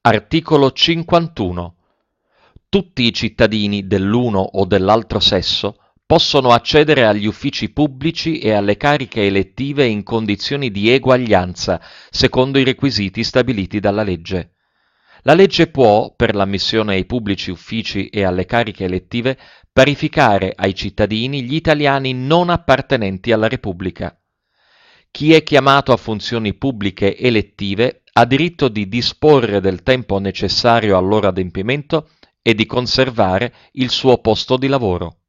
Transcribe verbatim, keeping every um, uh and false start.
Articolo cinquantuno. Tutti i cittadini dell'uno o dell'altro sesso possono accedere agli uffici pubblici e alle cariche elettive in condizioni di eguaglianza, secondo i requisiti stabiliti dalla legge. La legge può, per l'ammissione ai pubblici uffici e alle cariche elettive, parificare ai cittadini gli italiani non appartenenti alla Repubblica. Chi è chiamato a funzioni pubbliche elettive ha diritto di disporre del tempo necessario al loro adempimento e di conservare il suo posto di lavoro.